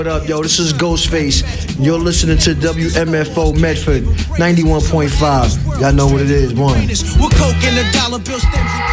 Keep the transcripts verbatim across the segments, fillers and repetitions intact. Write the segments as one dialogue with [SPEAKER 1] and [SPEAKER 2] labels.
[SPEAKER 1] what up, yo? This is Ghostface. You're listening to W M F O Medford, ninety-one point five. Y'all know what it is, one.
[SPEAKER 2] With coke and a dollar bill stems and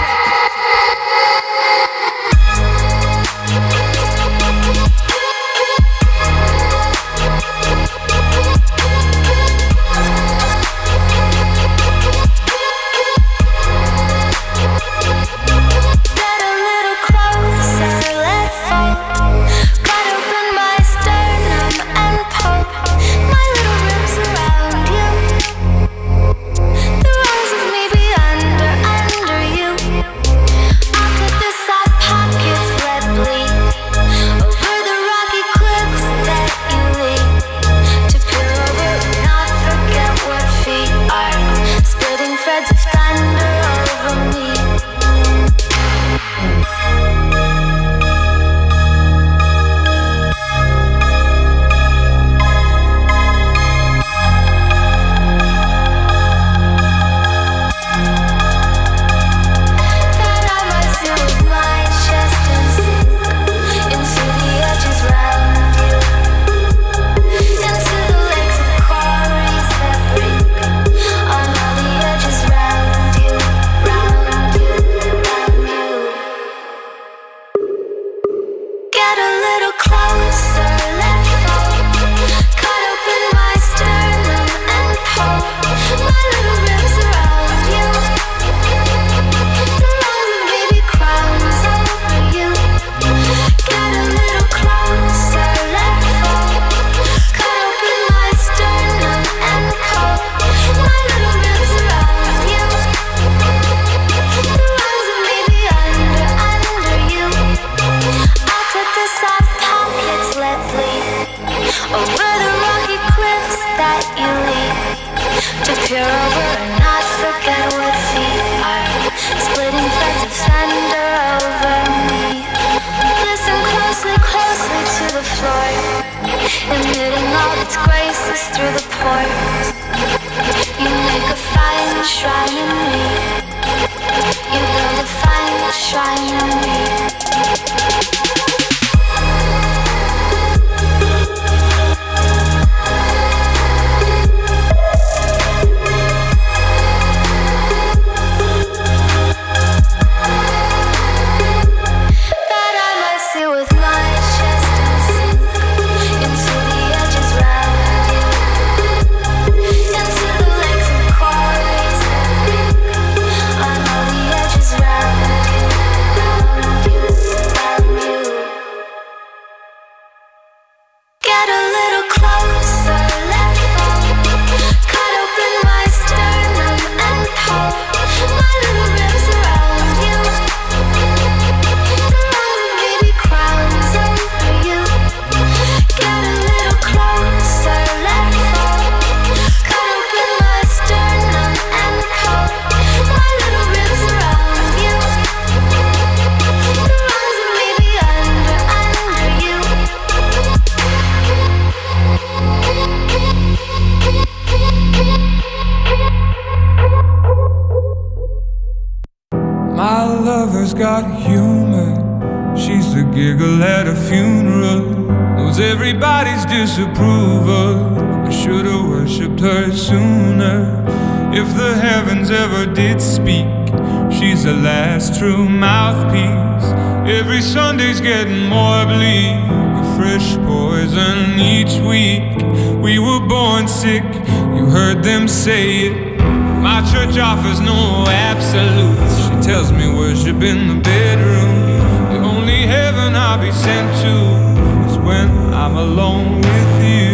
[SPEAKER 3] disapproval. I should have worshipped her sooner. If the heavens ever did speak, she's the last true mouthpiece. Every Sunday's getting more bleak, a fresh poison each week. We were born sick, you heard them say it. My church offers no absolutes. She tells me worship in the bedroom. The only heaven I'll be sent to is when I'm alone with you.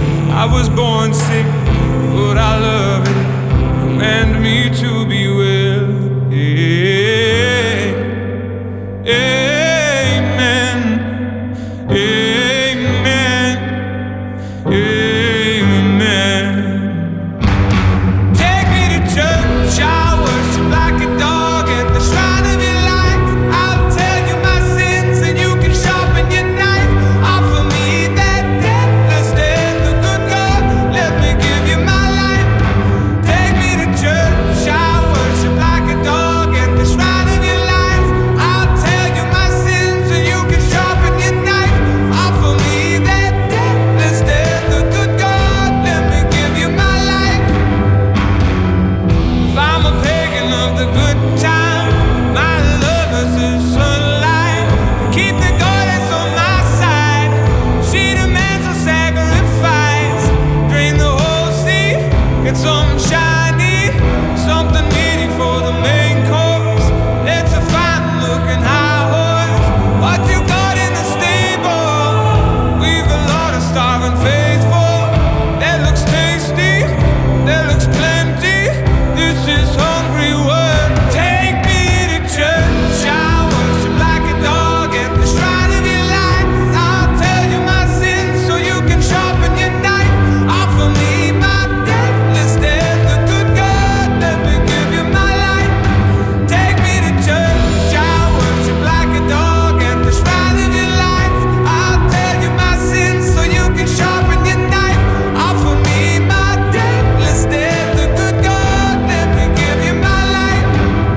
[SPEAKER 3] I was born sick, but I love it. Command me to be well. Yeah. Amen. Amen. Amen. Take me to church, I worship like a dog at the shrine of your life. I'll tell you my sins and you can sharpen your knife. Offer me that deathless death, the good God, let me give Get some shiny, something meaty for the main course. It's a fine looking high horse. What you got in the stable? We've a lot of starving faithful. That looks tasty, that looks plenty. This is hungry work. Take me to church. I worship like a dog at the shrine of your light. I'll tell you my sins so you can sharpen your knife. Offer me my deathless death, the good God, let me give you my life. Take me to church. I worship like a dog at the shrine of your life. I'll tell you my sins so you can sharpen your knife. Offer me my deathless death, the good God, let me give you my life.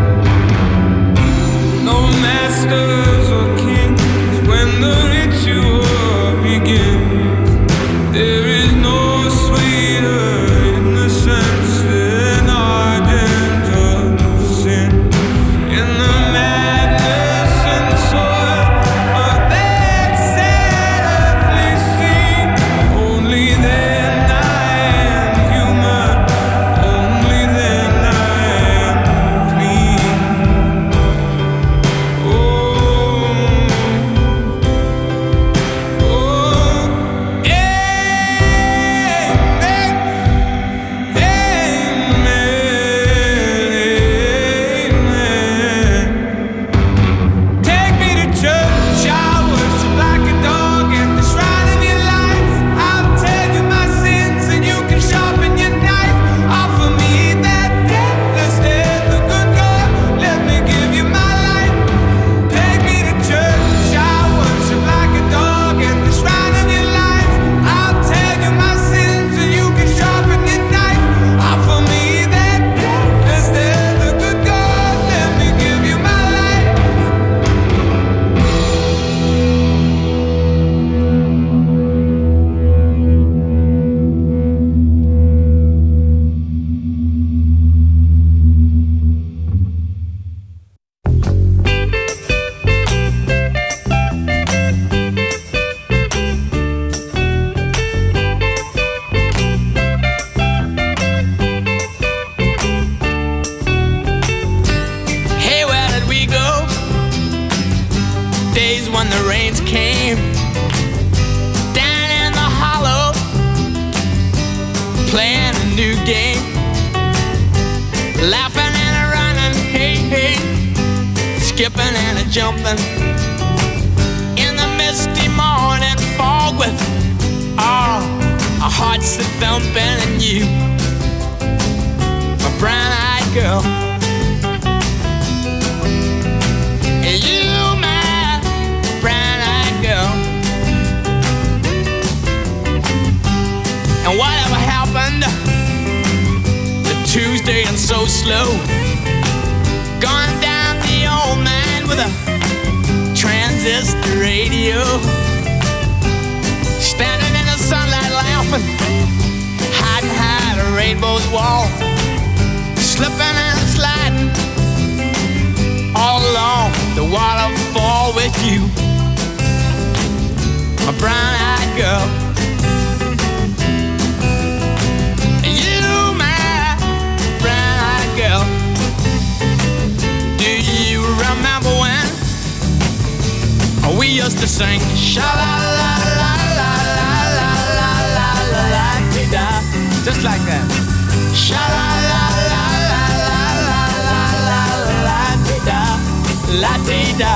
[SPEAKER 3] No masters or kings when the ritual begins. There is no sweeter innocence than ardent sin. In the madness and soil of that sad earthly scene, only then I am human, only then I am clean. Oh, oh, amen, amen, amen. Take me to church. I worship like a dog at the shrine of your life. I'll tell you my sins and you can sharpen your knife. Offer me that deathless death, the good God, let me give you my life. Take me to church. I worship like a dog at the shrine of your life. I'll tell you my sins and you can sharpen your knife. Offer me that deathless death, the good God, let me give you my life. Hey, where did we go? Days when the rains came down in the hollow, playing a new game, laughing and a running, hey, hey, skipping and a jumping in the misty morning fog with all our hearts a thumping, and you, my brown-eyed girl. And you, my brown-eyed girl. And whatever happened to Tuesday and so slow? Gone down the old man with a transistor radio, standing in the sunlight laughing, hiding behind a rainbow's wall, slipping and sliding all along the waterfall with you, my brown-eyed girl. You, my brown-eyed girl. Do you remember when we used to sing sha-la-la-la-la-la-la-la-la-la-la-la-la-la-la-la-la, just like that? Sha-la-la-la-la-la-la-la-la-la-la-la-la-la-la.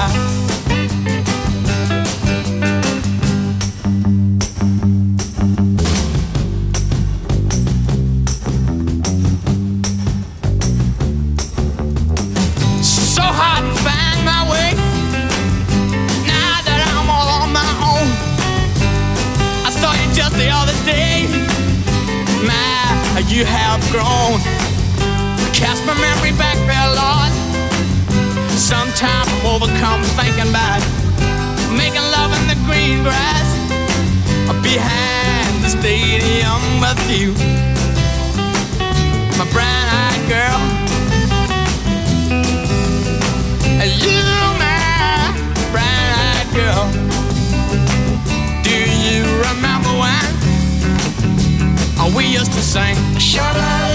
[SPEAKER 3] So hard to find my way now that I'm all on my own. I saw you just the other day. My, you have grown. Cast my memory back there, Lord. Sometimes I'm overcome thinking about making love in the green grass behind the stadium with you, my brown-eyed girl. You, my brown-eyed girl. Do you remember when we used to sing sha-la-la?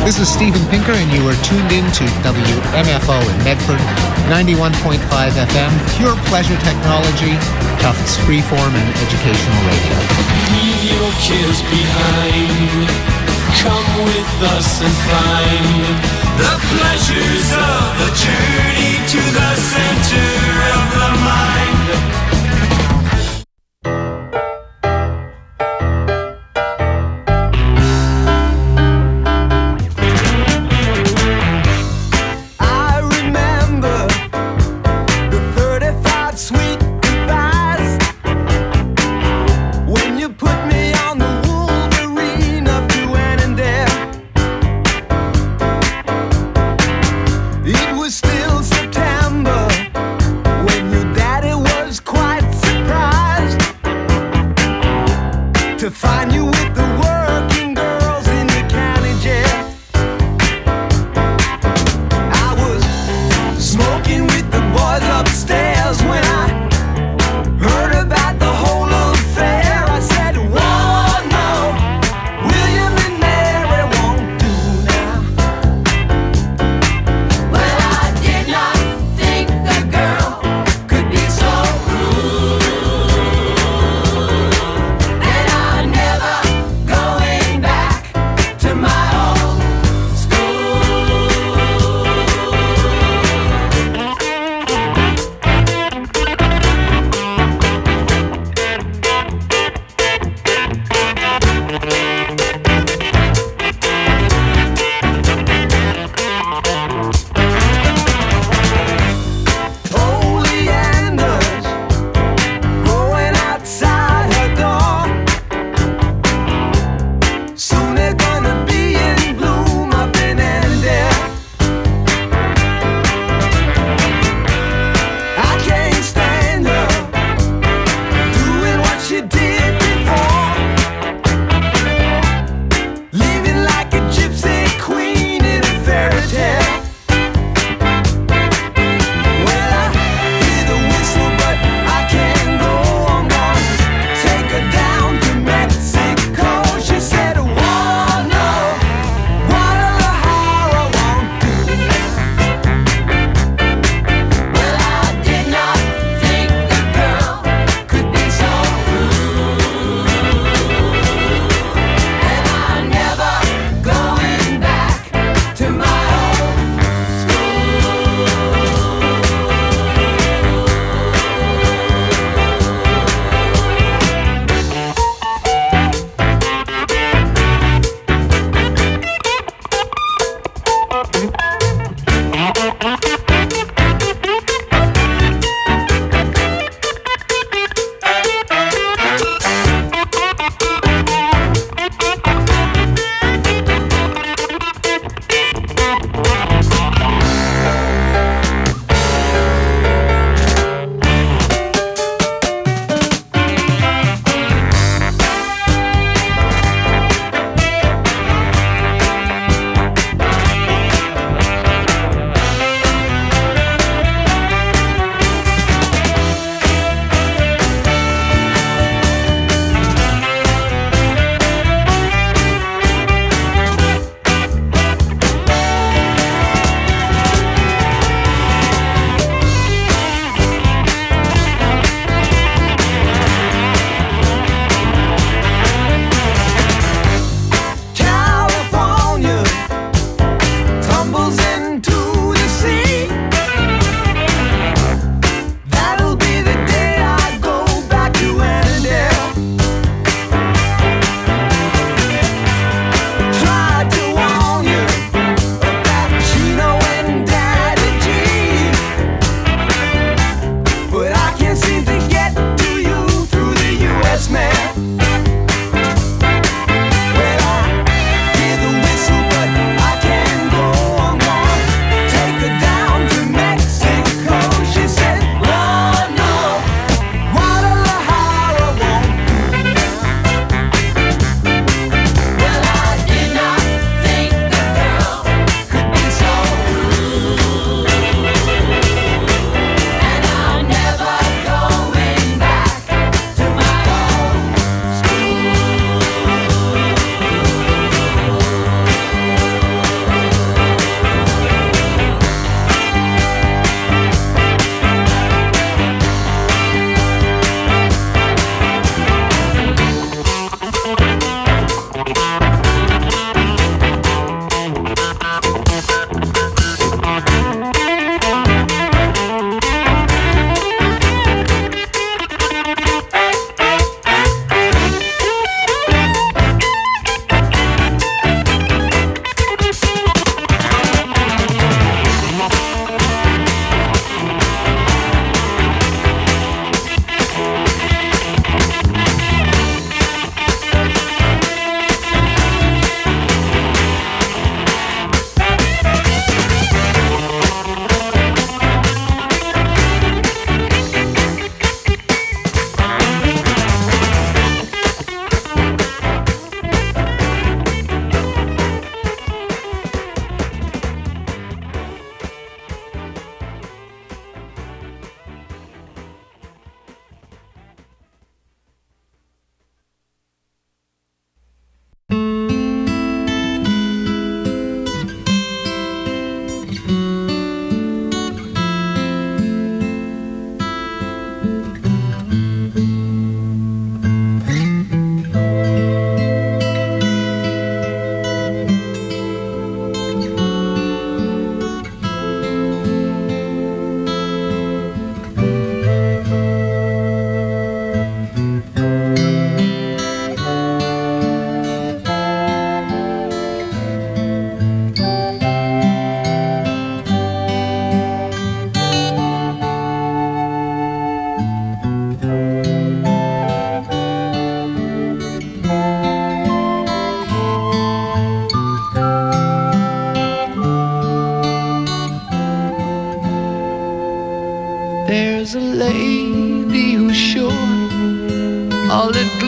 [SPEAKER 4] This is Steven Pinker, and you are tuned in to W M F O in Medford, ninety-one point five F M, pure pleasure technology, Tufts freeform and educational radio.
[SPEAKER 5] Leave your cares behind. Come with us and find the pleasures of the journey to the center of the mind.
[SPEAKER 6] It was still September when your daddy was crying.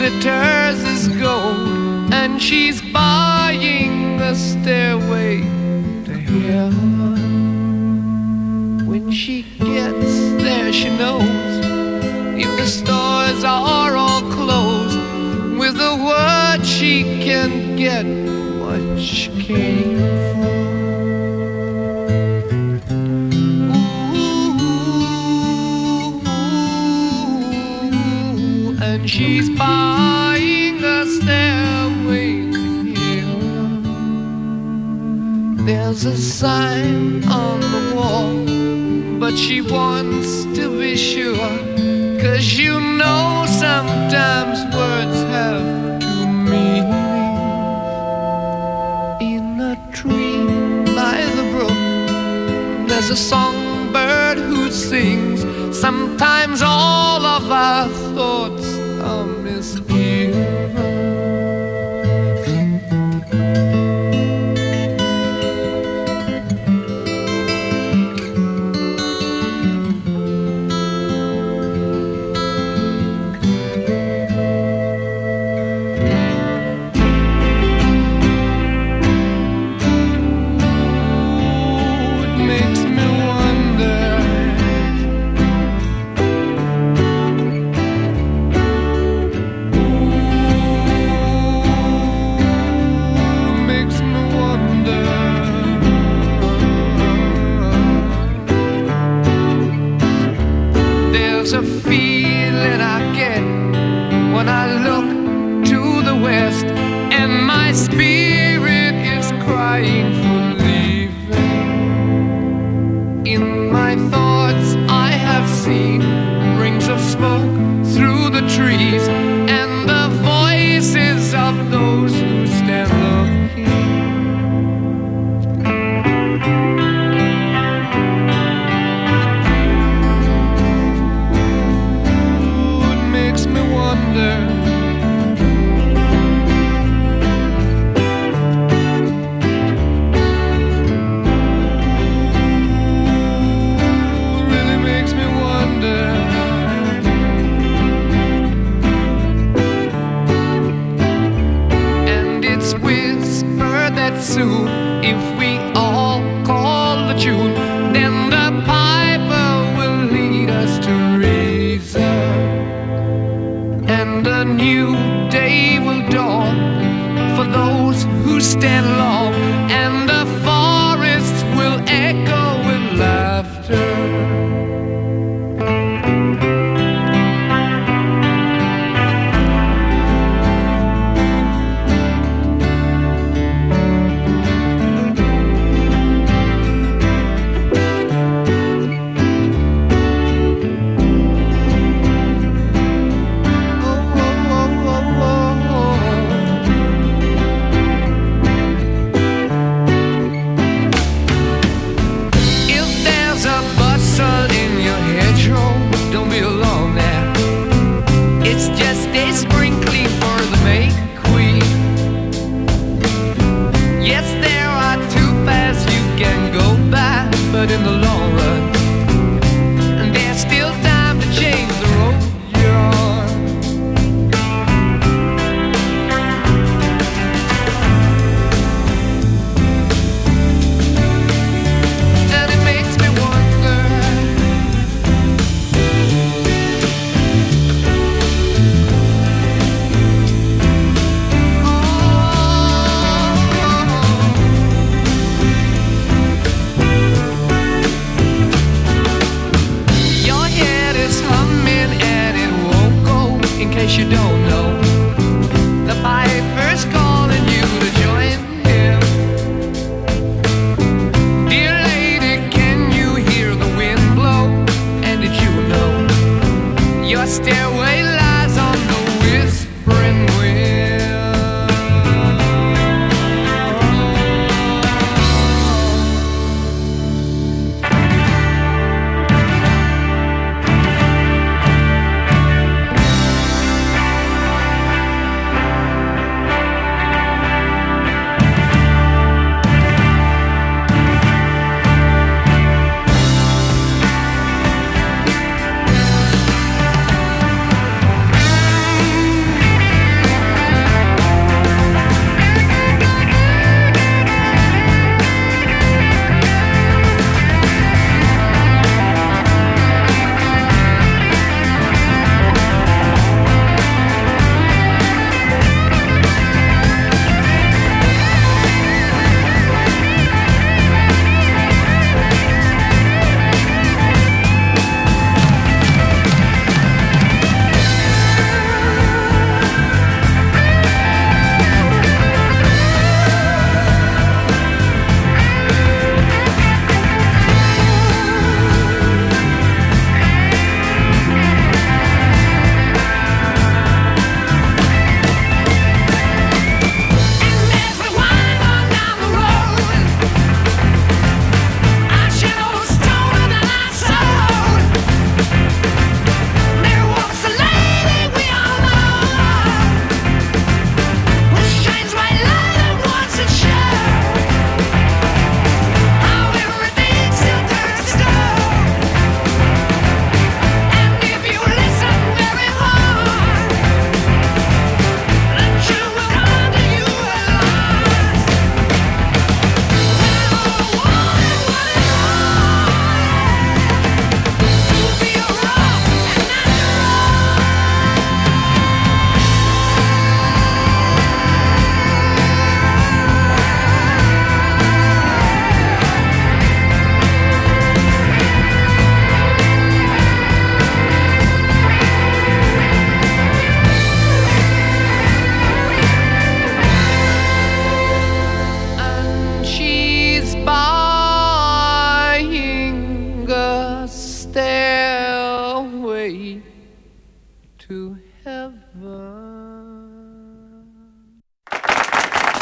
[SPEAKER 6] glitters as gold, and she's buying a stairway to heaven. When she gets there, she knows if the stores are all closed, with a word she can get what she came for. Ooh, and she's buying a stairway to heaven. There's a sign on the wall, but she wants to be sure, 'cause you know sometimes words have two meanings. In a tree by the brook, there's a songbird who sings. Sometimes all of our thoughts are misgiven.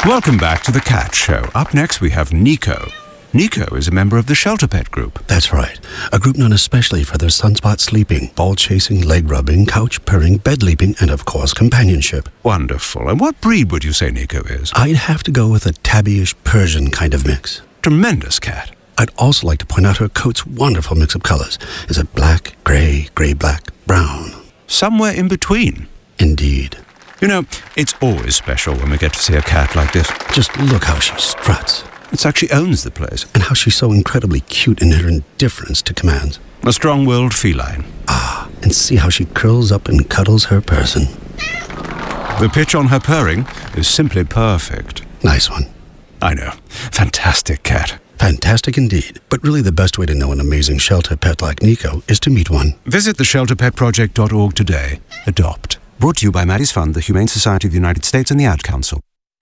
[SPEAKER 7] Welcome back to The Cat Show. Up next, we have Nico. Nico is a member of the Shelter Pet Group.
[SPEAKER 8] That's right. A group known especially for their sunspot sleeping, ball chasing, leg rubbing, couch purring, bed leaping, and of course, companionship.
[SPEAKER 7] Wonderful. And what breed would you say Nico is?
[SPEAKER 8] I'd have to go with a tabby-ish Persian kind of mix.
[SPEAKER 7] Tremendous cat.
[SPEAKER 8] I'd also like to point out her coat's wonderful mix of colors. Is it black, gray, gray-black, brown?
[SPEAKER 7] Somewhere in between.
[SPEAKER 8] Indeed.
[SPEAKER 7] You know, it's always special when we get to see a cat like this.
[SPEAKER 8] Just look how she struts.
[SPEAKER 7] It's like she owns the place.
[SPEAKER 8] And how she's so incredibly cute in her indifference to commands.
[SPEAKER 7] A strong-willed feline.
[SPEAKER 8] Ah, and see how she curls up and cuddles her person.
[SPEAKER 7] The pitch on her purring is simply perfect.
[SPEAKER 8] Nice one.
[SPEAKER 7] I know. Fantastic cat.
[SPEAKER 8] Fantastic indeed. But really the best way to know an amazing shelter pet like Nico is to meet one.
[SPEAKER 7] Visit the shelter pet project dot org today. Adopt. Brought to you by Maddie's Fund, the Humane Society of the United States, and the Ad Council.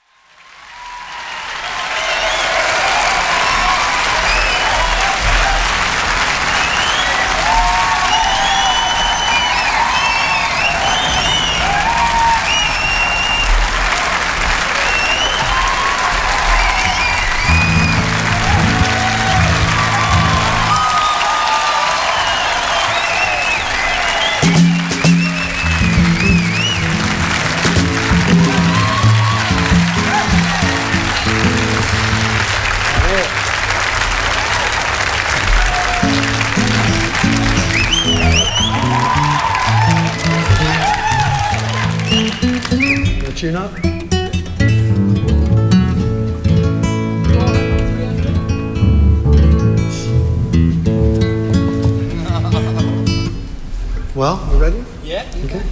[SPEAKER 1] Tune up. Well, you ready?
[SPEAKER 2] Yeah.
[SPEAKER 1] Okay.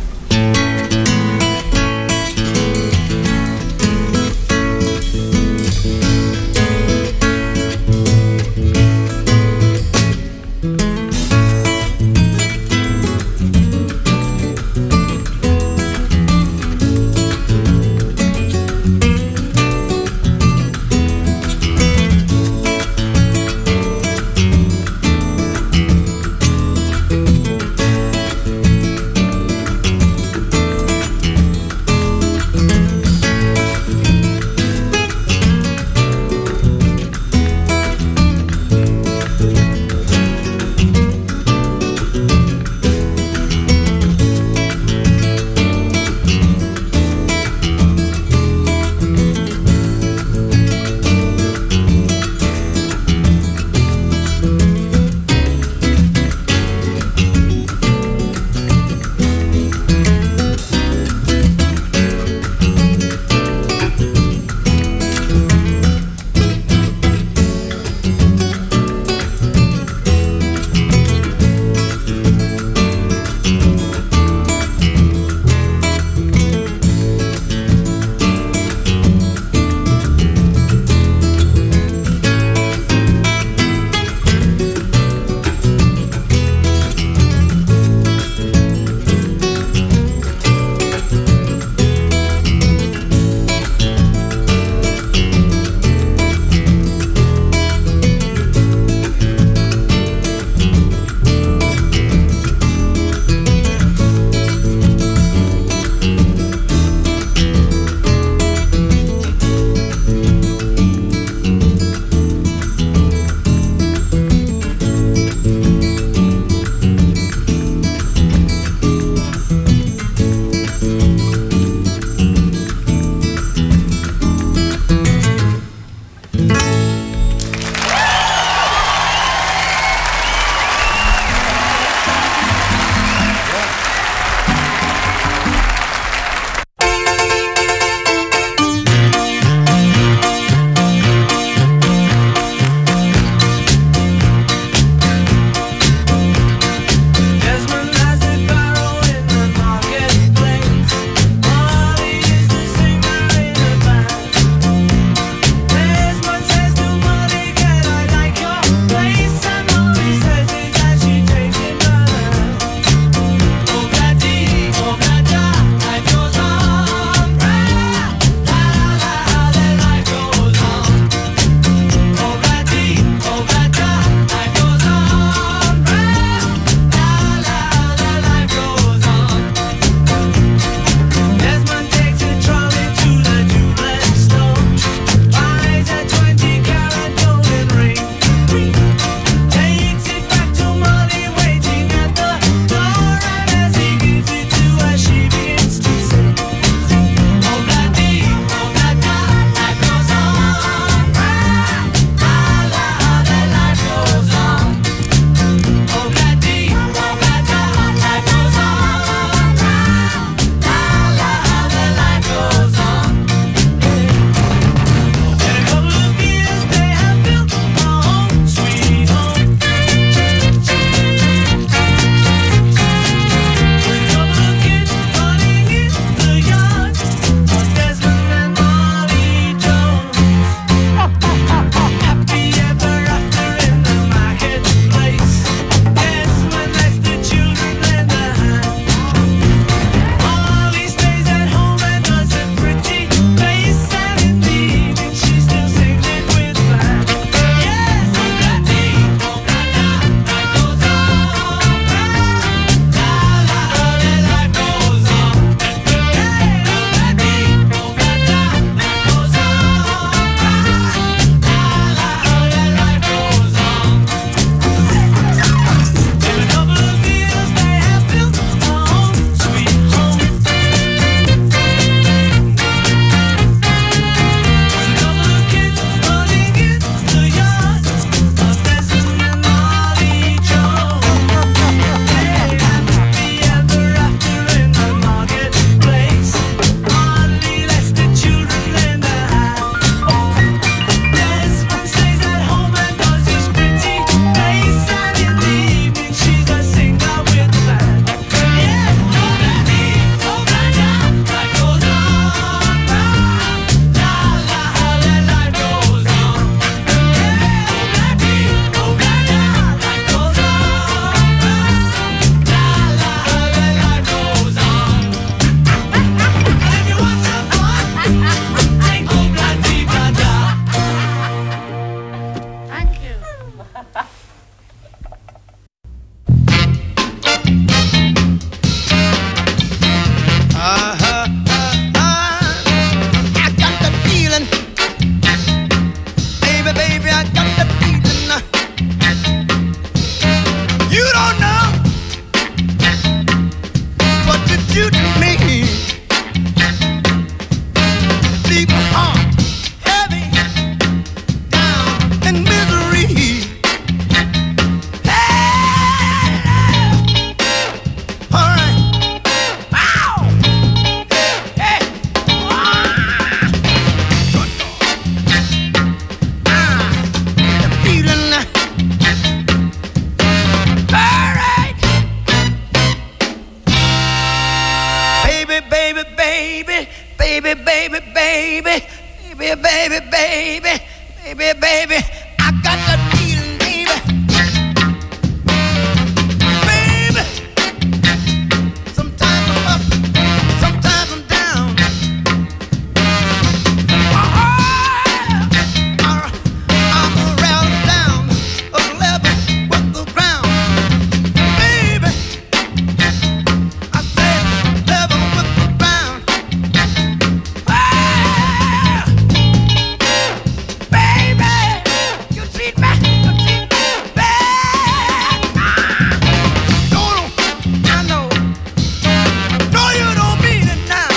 [SPEAKER 2] baby, baby, baby, baby, I got the feeling, baby. Baby, sometimes I'm up, sometimes I'm down. Oh, I'm around down a level with the ground. Baby, I said level with the ground. Baby, you treat me, you treat me bad. No, no, I know. No, you don't mean it now.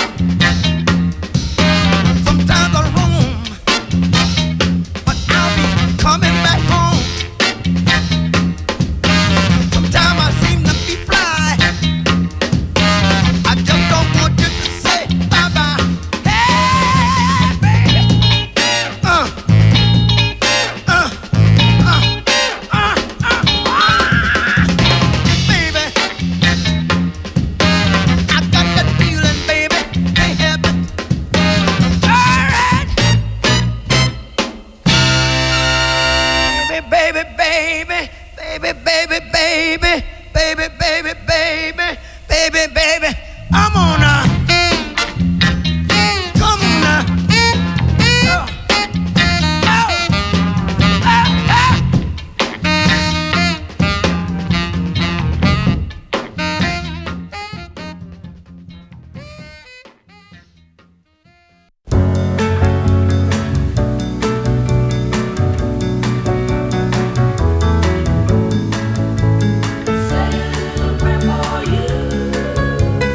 [SPEAKER 2] Sometimes I roam, but I'll be coming back home. Sometimes I seem to be fly. I just don't want you to say bye-bye. Hey, baby. Uh. Uh, uh, uh, uh, baby, I got that feeling, baby, can't help it. All right, baby, baby, baby, baby, baby, baby, baby, baby, baby, baby, I'm on now. Come on now. Oh.
[SPEAKER 5] Celebrate for you.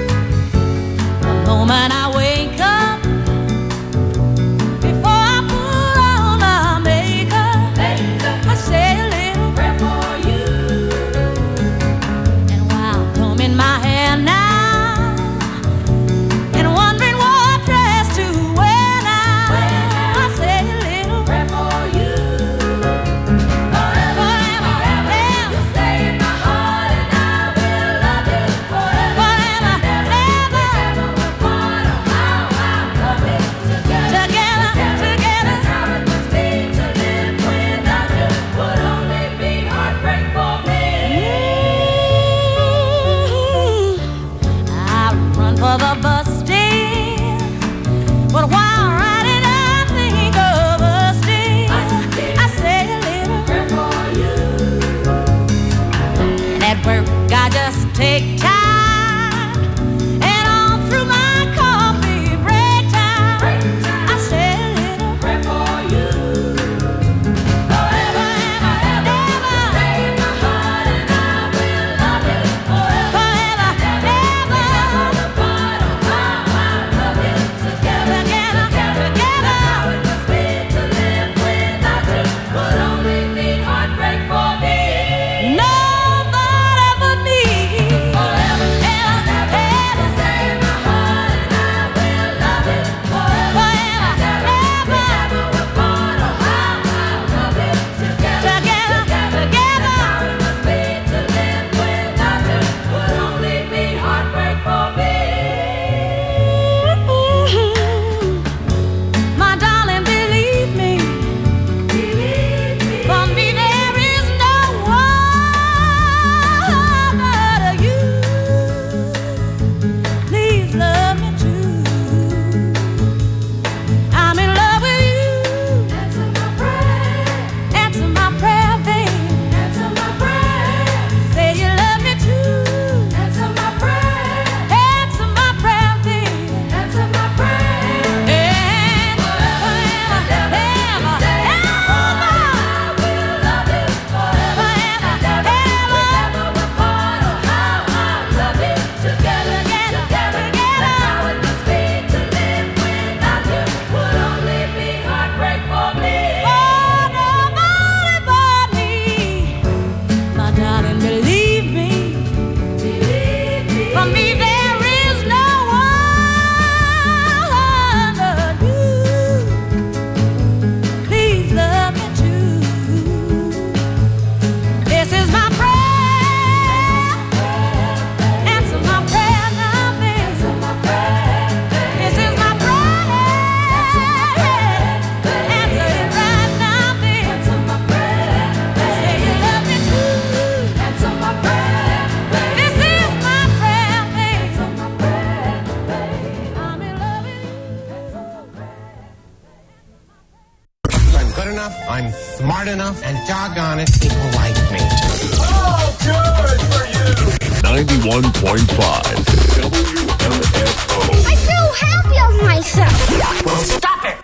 [SPEAKER 9] I'm good enough, I'm smart enough, and doggone it, people like me.
[SPEAKER 10] Oh, good for you!
[SPEAKER 11] ninety-one point five W M F O.
[SPEAKER 12] I feel happy of myself.
[SPEAKER 10] Well, stop it!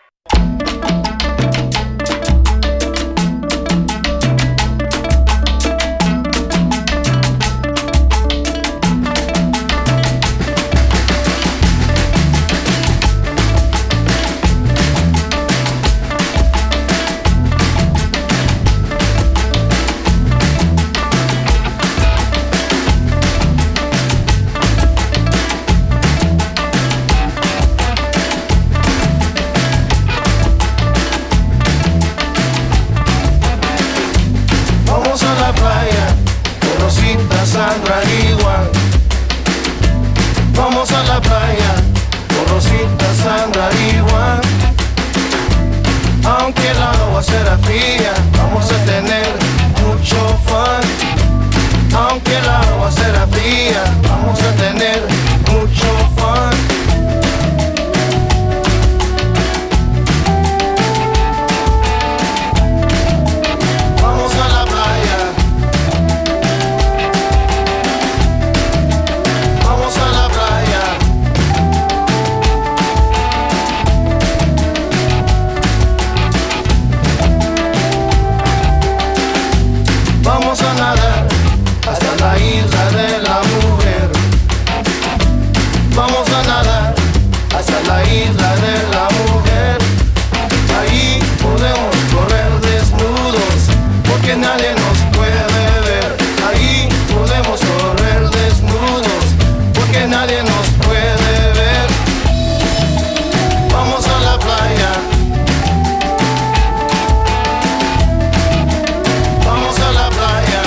[SPEAKER 13] Sandra igual. Vamos a la playa, con Rosita, Sandra igual. Aunque el agua será fría, vamos a tener mucho fun. Aunque el agua será fría, vamos a tener mucho fun. Vamos a la playa. Vamos a la playa. Vamos a nadar hasta la isla de la mujer. Vamos a nadar hasta la isla de la mujer. Ahí podemos correr desnudos porque nadie nos puede ver. Ahí podemos correr desnudos porque nadie nos puede ver. Vamos a la playa. Vamos a la playa.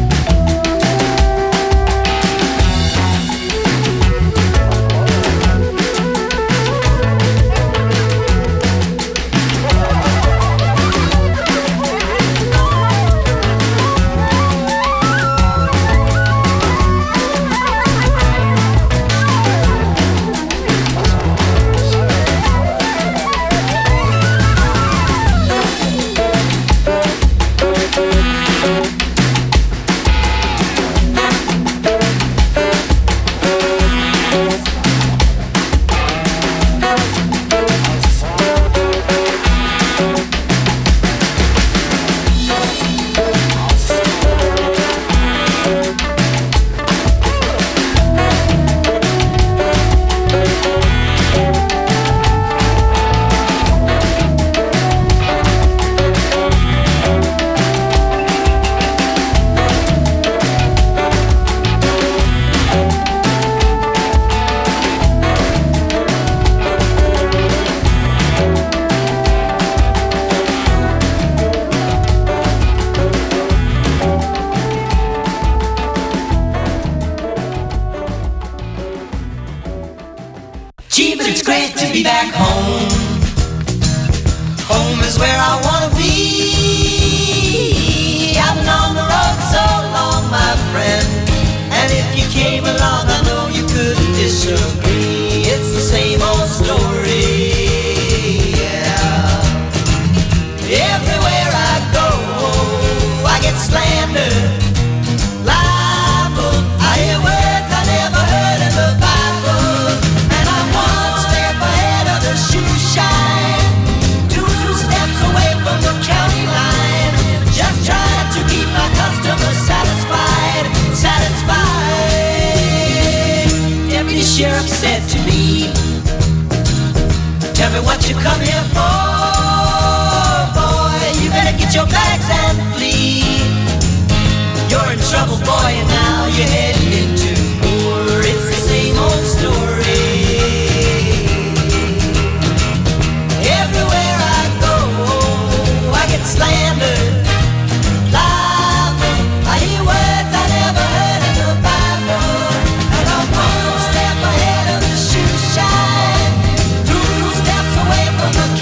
[SPEAKER 14] Gee, but it's great to be back home. Home is where I wanna be. I've been on the road so long, my friend, and if you came along, I know you couldn't disagree. It's the same old story, yeah. Everywhere I go, I get slandered, libel. I hear words I never heard in the Bible, and I'm one step ahead of the shoe shine, two steps away from the county line, just trying to keep my customers satisfied, satisfied. Deputy Sheriff said to me, tell me what you come here for, boy. You better get your bags and flee. You're in trouble, boy, and now you're heading into war. It's the same old story. Everywhere I go, I get slandered, libel. I hear words I never heard in the Bible, and I'm one step ahead of the shoe shine, two steps away from the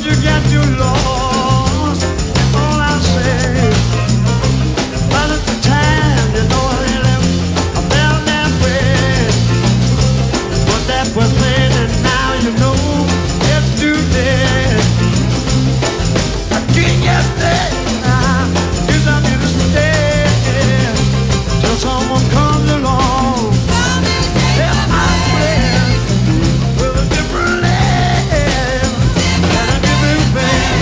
[SPEAKER 2] you get too lost. All I say, but at the time, you know I really I felt that way. But that was then, and now you know it's too late. I can't get there. Guess I'm here to stay till someone comes along. Help my friend with a different land and a different band.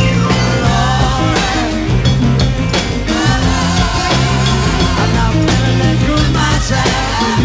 [SPEAKER 2] I'm not feeling that good myself.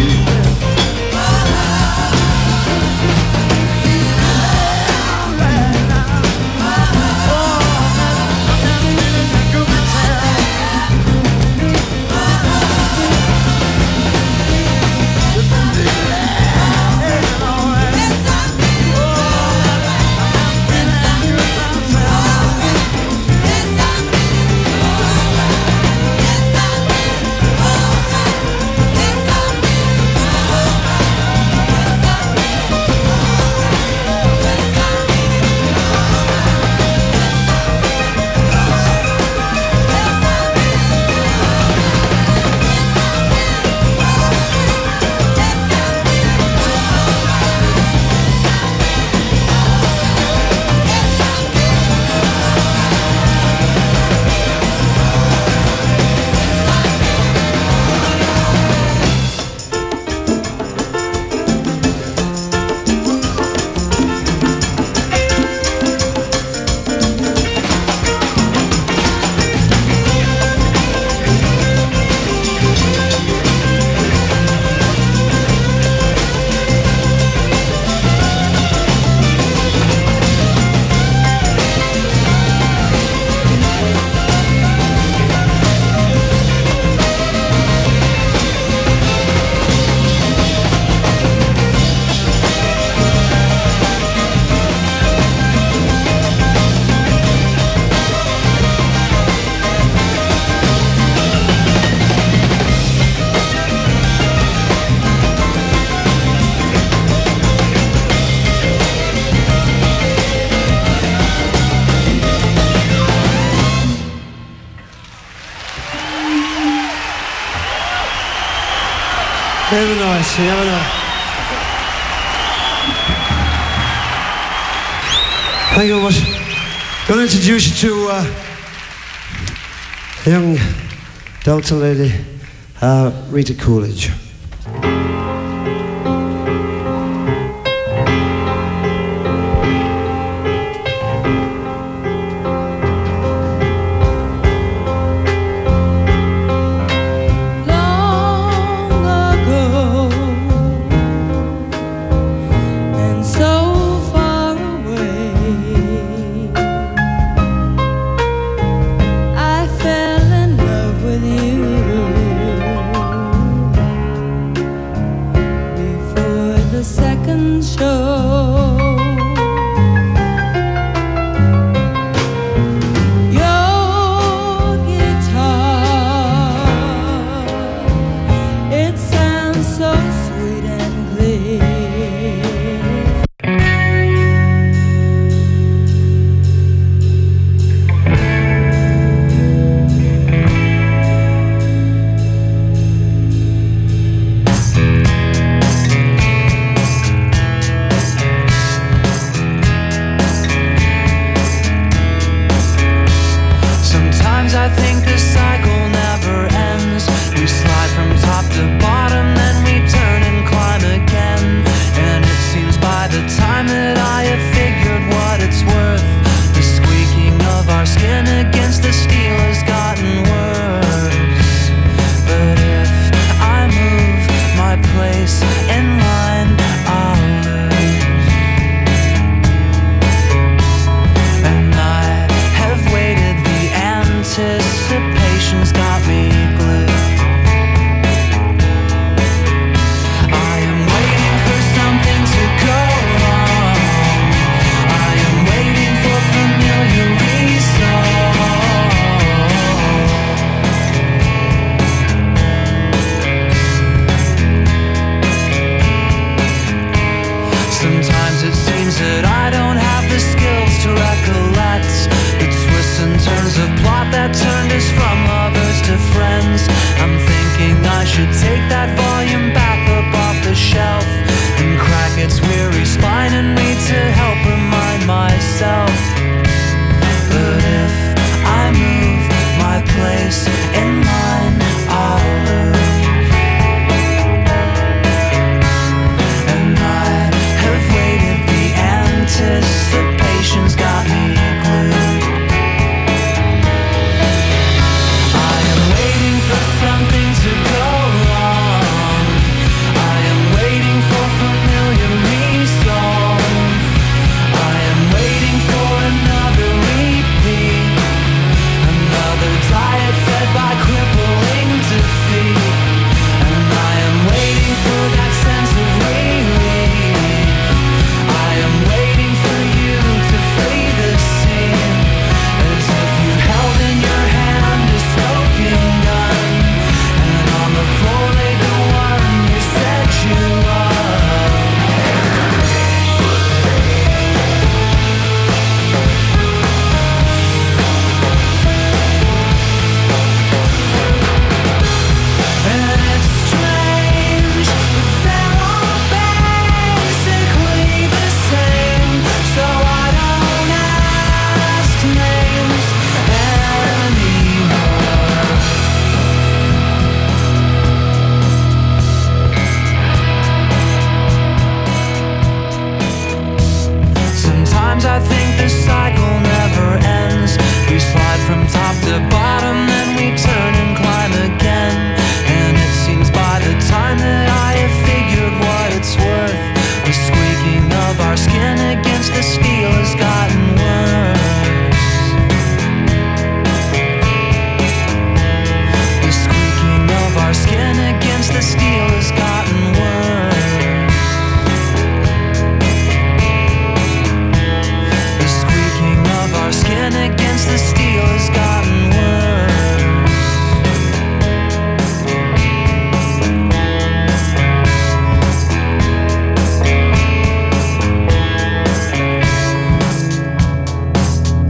[SPEAKER 2] Very nice, yeah, very nice. Thank you very much. I'm going to introduce you to uh, a young Delta lady, uh, Rita Coolidge.
[SPEAKER 15] Fell in love with you. thought that turned us from lovers to friends. I'm thinking I should take that volume back up off the shelf and crack its weary spine and read to help remind myself. But if I move my place in line, I'll lose. And I have waited, the anticipation's got me glued. I am waiting for something to go wrong. I am waiting for familiar resolve. I am waiting for another repeat, another diet fed by crippling defeat. And I am waiting for that sense of relief. I am waiting for you to flee the scene, as if you held in your hand a smoking gun, and on the floor lay the one you said you loved. And it's strange, but they're all basically the same, so I don't ask names anymore. Sometimes I think the cycle